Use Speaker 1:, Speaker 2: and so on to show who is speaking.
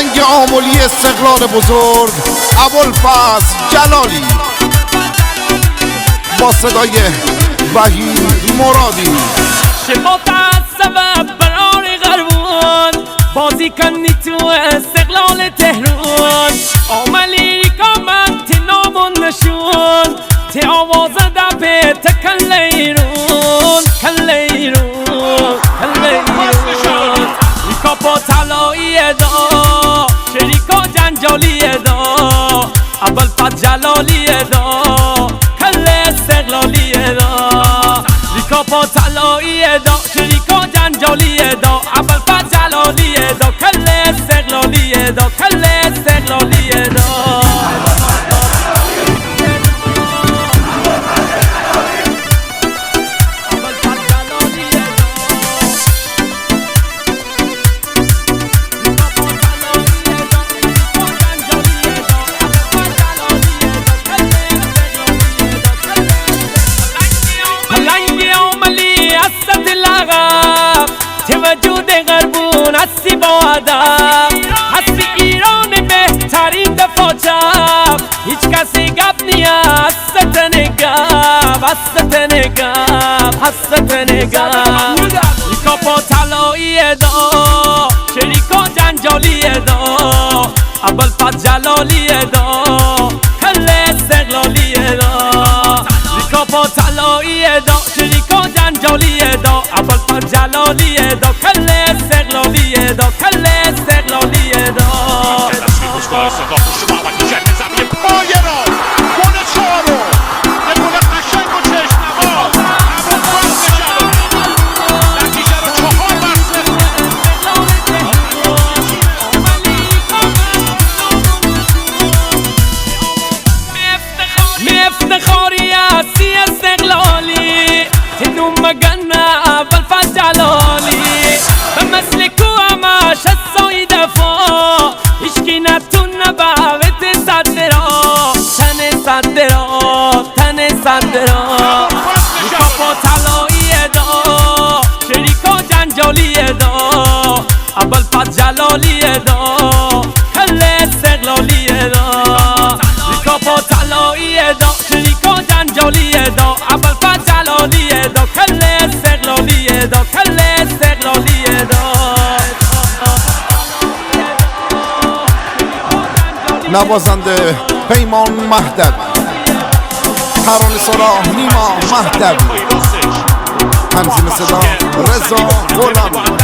Speaker 1: آهنگ آملی استقلال بزرگ ابوالفضل جلالی با صدای وحید مرادی.
Speaker 2: شما سبب برار غربون بازی کنی تو استقلال تهران آملی ریکامت تی نامون نشون تی آوازه دا به تکن لیرون کن لیرون کن لیرون ریکا با طلایی دا شریکا جنجالی دا ابوالفضل جلالی دا کل استقلالی دا ریکا با طلایی دا شریکا جنجالی دا ابوالفضل جلالی دا کل استقلالی دا کل استقلالی دا وجود غربون هستی با ادب هستی ایران بهترین دفاعچم هیچ کسی گپ نی هست نگم هست نگم هست نگم ریکا با طلایی دا شریکا جنجالی دا ابوالفضل جلالی دا کل استقلالی دا ریکا با طلایی دا شریکا جنجالی دا ابوالفضل جلالی دا کل استقلالی دا کل استقلالی دا افتخاری هستی استقلالی تنو مگنه ابوالفضل جلالی به مثل کو همش هستای دفاع هیچکی نتون نبوت صدرا تن صدرا تن صدرا ریکا با طلایی دا شریکا جنجالی دا ابوالفضل جلالی دا کل استقلالی دا ریکا با طلایی دا شریکا جنجالی دا ابوالفضل جلالی دا کل استقلالی دا کل استقلالی دا
Speaker 1: نوازنده پیمان مهدوی، ترانه سرا نیما مهدوی، تنظیم صدا رضا غلامی.